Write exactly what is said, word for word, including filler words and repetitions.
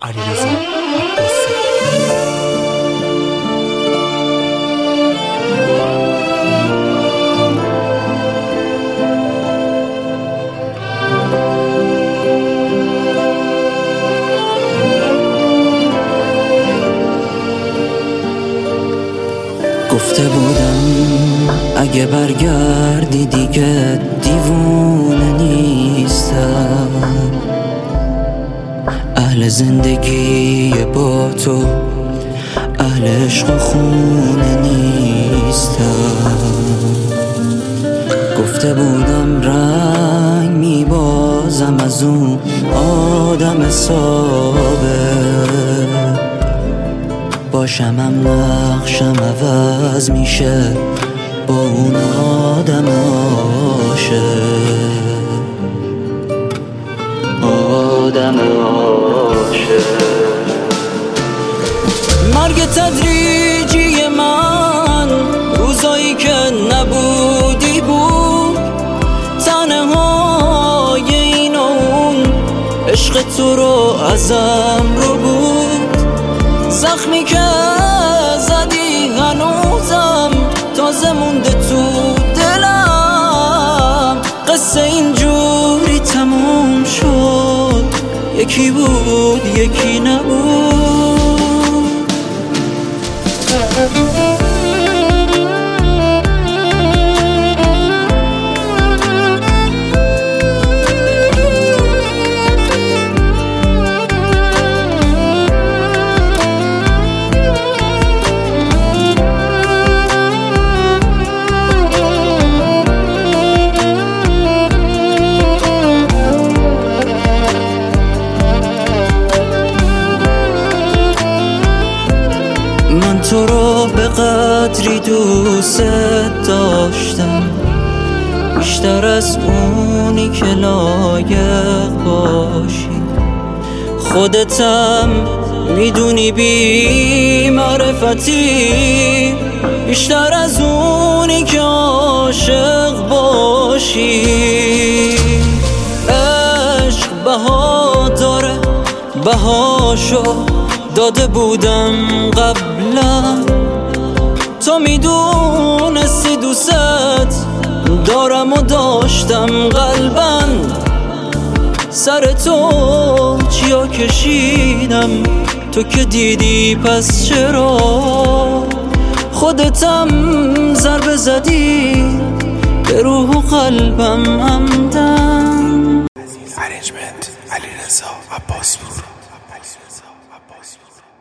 علیرضا عباسی. گفته بودم اگه برگردی دیگه دیوونه نیستم، اهل زندگی با تو، اهل عشق و خونه نیستم. گفته بودم رنگ میبازم از اون آدم ثابت، باشم هم نقشم عوض میشه با اون آدم عاشق، آدم عاشق. مرگ تدریجی من روزایی که نبودی بود، تنهای این و اون عشق تو رو ازم رو بود، زخمی که زدی هنوزم تازه مونده تو دلم. قصه اینجوری تموم شد، یکی بود یکی نبود. من تو رو به قدری دوست داشتم، بیشتر از اونی که لایق باشی. خودتم میدونی بی معرفتی، بیشتر از اونی که عاشق باشی. عشق بها داره، بهاشو داده بودم قبلا، تو میدونستی دوست دارم و داشتم قلباً. سر تو چیا کشیدم تو که دیدی، پس چرا خودتم ضربه زدی به روح و قلبم همدن. ارنجمنت علیرضا عباسپور.